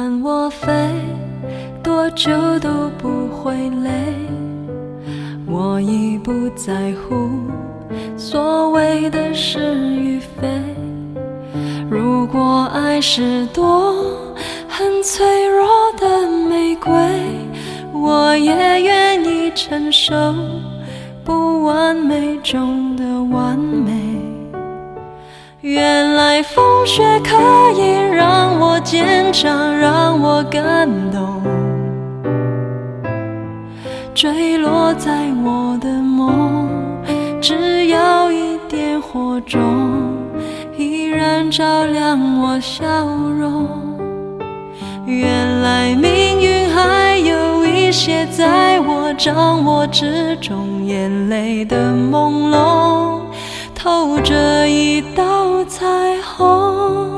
伴我飞，多久都不会累。我已不在乎所谓的是与非。如果爱是朵很脆弱的玫瑰，我也愿意承受不完美中的完美。原来风雪可以让我坚强，让我感动，坠落在我的梦，只要一点火种，依然照亮我笑容。原来命运还有一些在我掌握之中，眼泪的朦胧透着一道彩虹。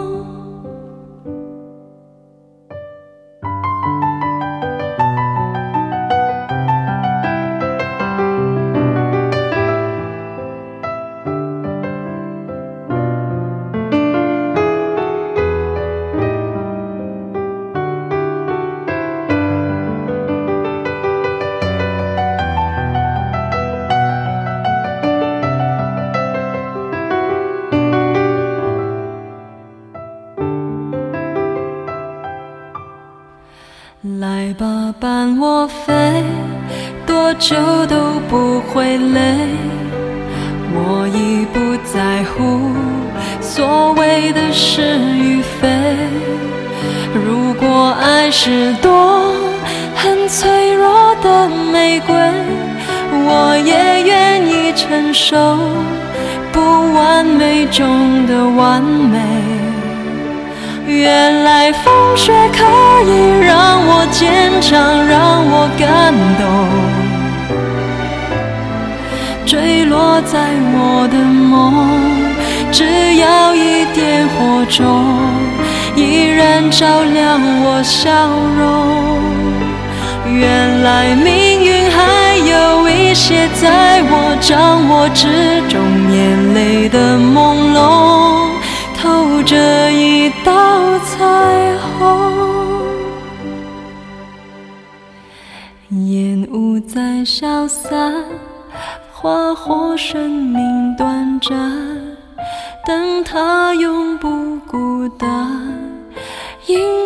来吧，伴我飞，多久都不会累。我已不在乎所谓的是与非。如果爱是朵很脆弱的玫瑰，我也愿意承受不完美中的完美。原来风雪可以让我坚强，让我感动，坠落在我的梦，只要一点火种，依然照亮我笑容。原来命运还有一些在我掌握之中，眼泪的朦胧透着一道彩虹。烟雾在消散，花火生命短暂，等它永不孤单。